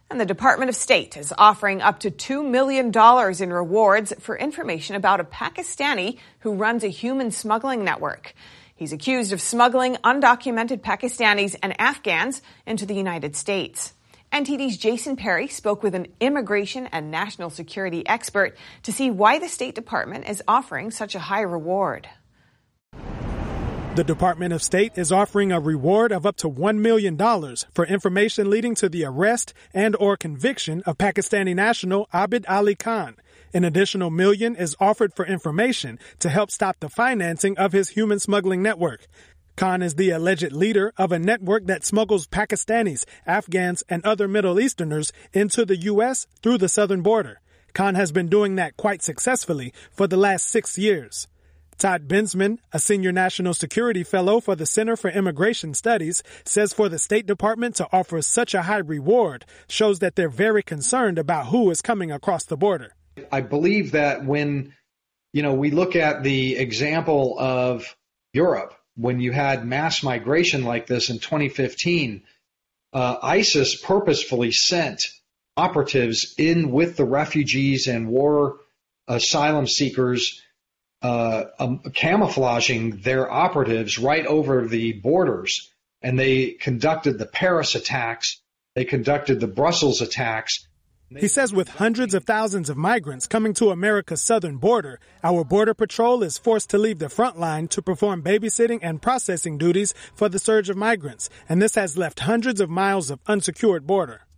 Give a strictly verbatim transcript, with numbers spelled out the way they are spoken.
And the Department of State is offering up to two million dollars in rewards for information about a Pakistani who runs a human smuggling network. He's accused of smuggling undocumented Pakistanis and Afghans into the United States. N T D's Jason Perry spoke with an immigration and national security expert to see why the State Department is offering such a high reward. The Department of State is offering a reward of up to one million dollars for information leading to the arrest and or conviction of Pakistani national Abid Ali Khan. An additional million is offered for information to help stop the financing of his human smuggling network. Khan is the alleged leader of a network that smuggles Pakistanis, Afghans, and other Middle Easterners into the U S through the southern border. Khan has been doing that quite successfully for the last six years. Todd Bensman, a senior national security fellow for the Center for Immigration Studies, says for the State Department to offer such a high reward shows that they're very concerned about who is coming across the border. I believe that when, you know, we look at the example of Europe, when you had mass migration like this in twenty fifteen, uh, ISIS purposefully sent operatives in with the refugees and war asylum seekers, uh, um, camouflaging their operatives right over the borders. And they conducted the Paris attacks. They conducted the Brussels attacks. He says with hundreds of thousands of migrants coming to America's southern border, our Border Patrol is forced to leave the front line to perform babysitting and processing duties for the surge of migrants. And this has left hundreds of miles of unsecured border.